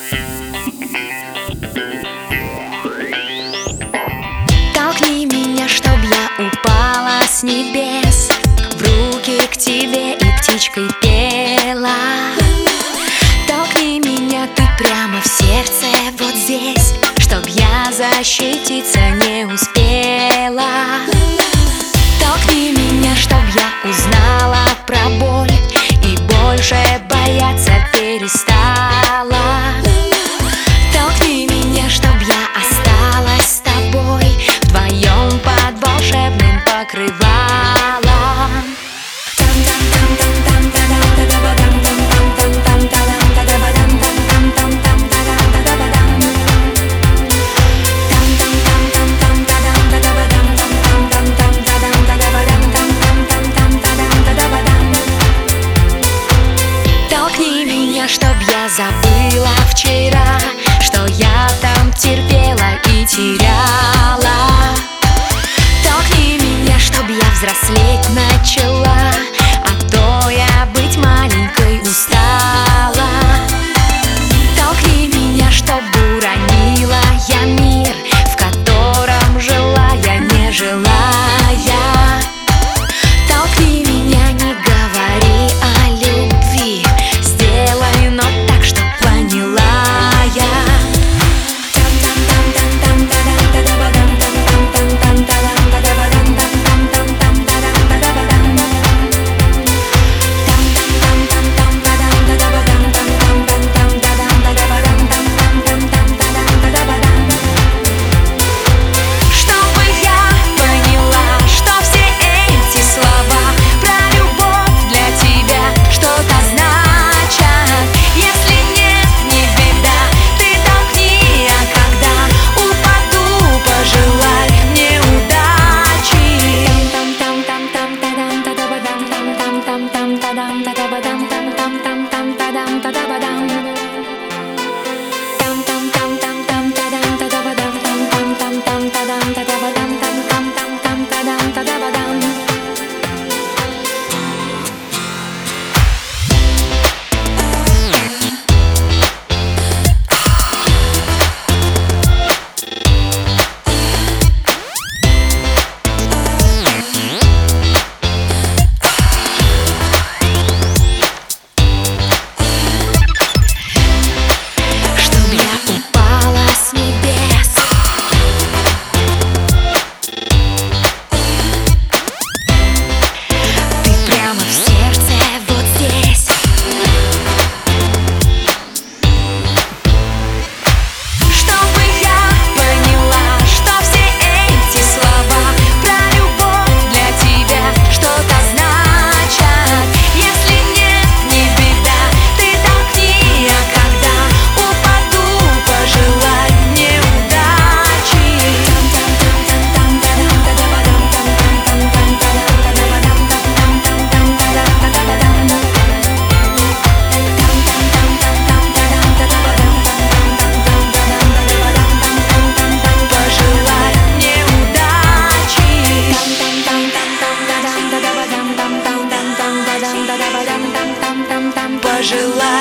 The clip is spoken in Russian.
Толкни меня, чтоб я упала с небес, в руки к тебе и птичкой пела. Толкни меня ты прямо в сердце, вот здесь, чтоб я защититься не успела. Толкни меня, чтоб я узнала про боль и больше бояться перестала. Толкни меня, чтоб я осталась с тобой вдвоем под волшебным покрывалом. Толкни меня, чтоб я забыла вчера, что я там терпела и теряла. Толкни меня, чтоб я взрослеть начала, а то я быть маленькой устала. Толкни меня, чтоб уронила я мир, в котором жила я, не желая. Толкни меня, не говори о любви, сделай, но так, чтоб поняла я. Пожелай